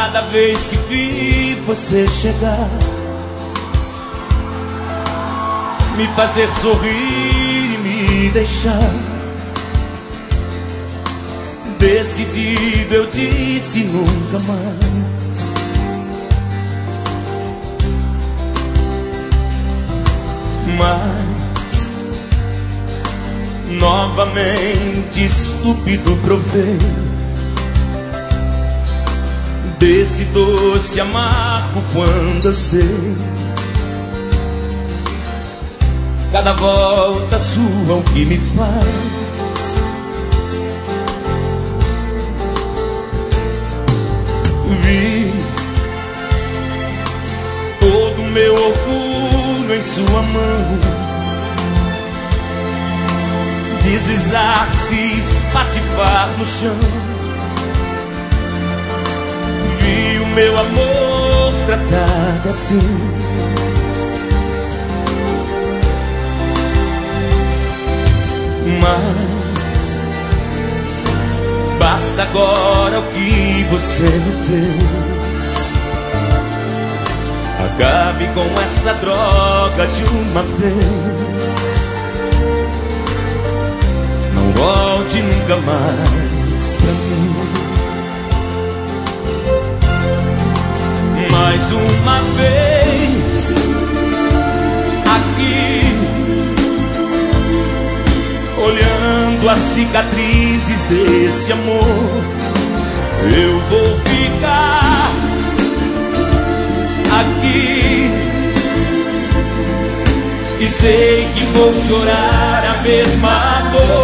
Cada vez que vi você chegar, me fazer sorrir e me deixar, decidido eu disse nunca mais. Mas novamente estúpido provei desse doce amargo quando eu sei cada volta sua o que me faz. Vi todo o meu orgulho em sua mão deslizar-se, espatifar no chão. Vi o meu amor tratado assim. Mas basta agora o que você me fez. Acabe com essa droga de uma vez. Não volte nunca mais pra mim. Mais uma vez aqui, olhando as cicatrizes desse amor, eu vou ficar aqui e sei que vou chorar a mesma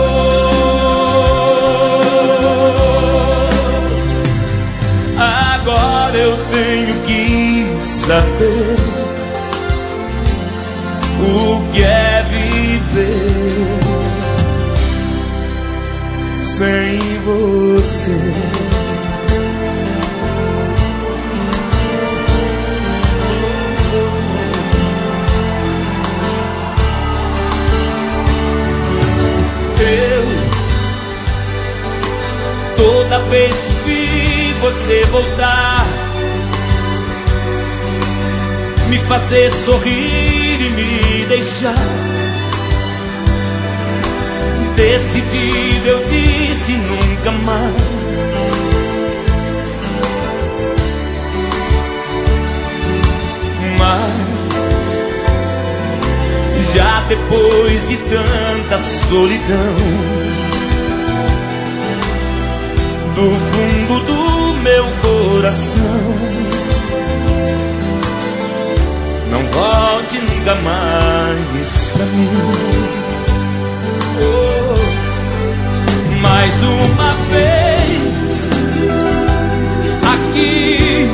dor. Agora eu tenho que saber o que é viver sem você. Toda vez que vi você voltar, me fazer sorrir e me deixar, decidido eu disse nunca mais. Mas já depois de tanta solidão, do fundo do meu coração, não volte nunca mais pra mim. Oh, mais uma vez aqui,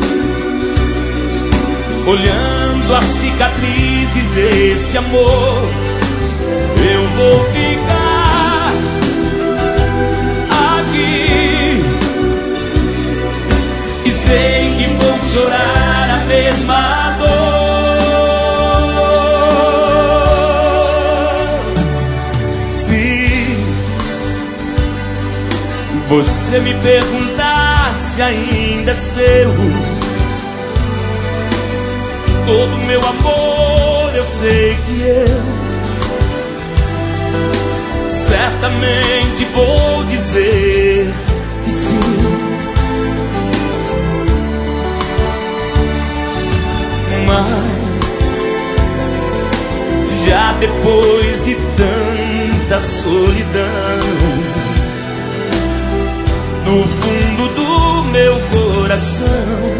olhando as cicatrizes desse amor, eu vou ficar aqui e sei que vou chorar a mesma dor. Se você me perguntar se ainda é seu todo meu amor, eu sei que eu certamente vou dizer que sim. Mas já depois de tanta solidão, no fundo do meu coração,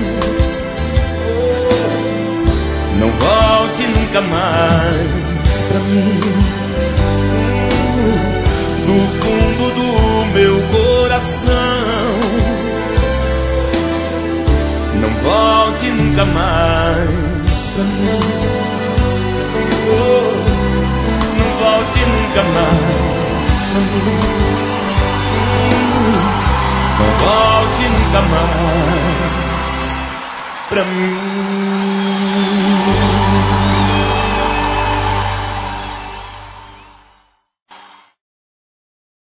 não volte nunca mais pra mim. No fundo do meu coração, não volte nunca mais pra mim. Oh, não volte nunca mais pra mim. Não volte nunca mais pra mim.